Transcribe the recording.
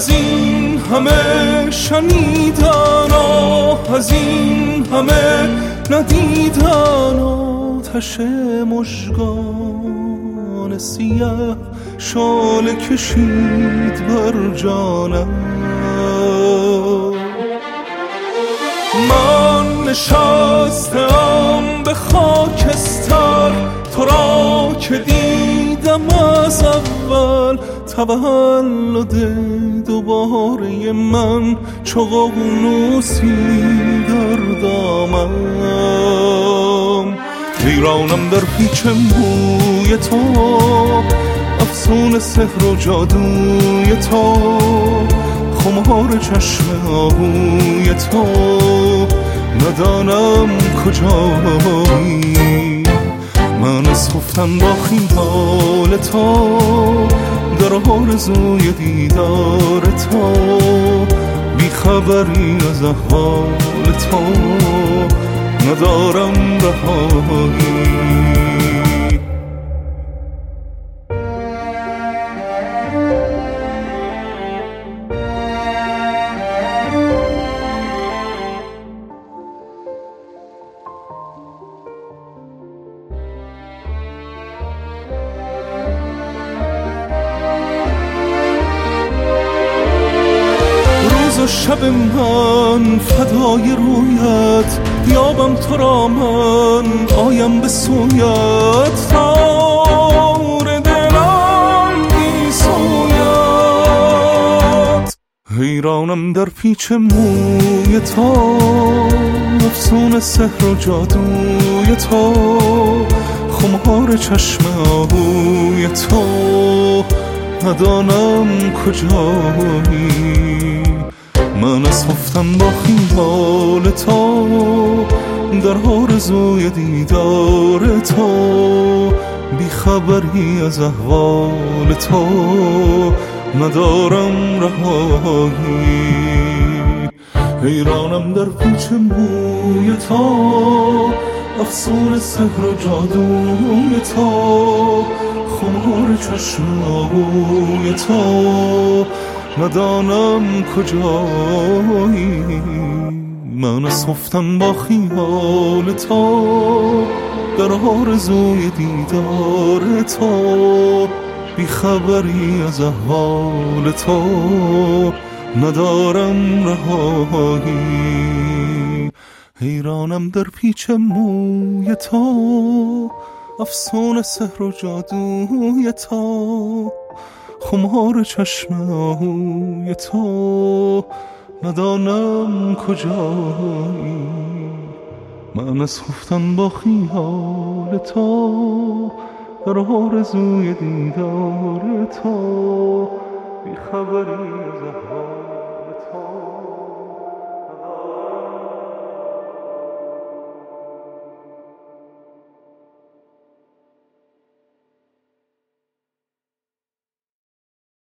از این همه شنیدن، از این همه ندیدن، آتش مژگان سیاه شعله کشید بر جانم. من نشستم به خاکستر، تو را که دیدم از اول، تولد دوباره من چو ققنوسی در دامم. حیرانم در پیچ موی تو، افسون سحر و جادوی تو، خمار چشم آهوی تو، ندانم کجایی. من اسخفتم با خیال تو، در آرزوی دیدار تو، بیخبری از احوال تو، ندارم رهایی. و شب من فدای رویت، بیابم تو را من آیم به سویت، تار دلم بی سویت. حیرانم در پیچ موی تو، افسون سحر و جادوی تو، خمار چشم آهوی تو، ندانم کجایی. من اسخفتم با خیال تو، در آرزوی دیدار تو، بیخبری از احوال تو، ندارم رهایی. حیرانم در پیچ موی تو، افسون سحر و جادوی تو، خمار چشم آهوی تو، ندانم کجایی. من اسخفتم با خیال تو، در آرزوی دیدار تو، بیخبری از احوال تو، ندارم رهایی. حیرانم در پیچ موی تو، افسون سحر و جادوی تو، خمار چشم آهوی تو، ندانم کجایی. من اسخفتم با خیال تو، در آرزوی دیدار تو، بیخبری از احوال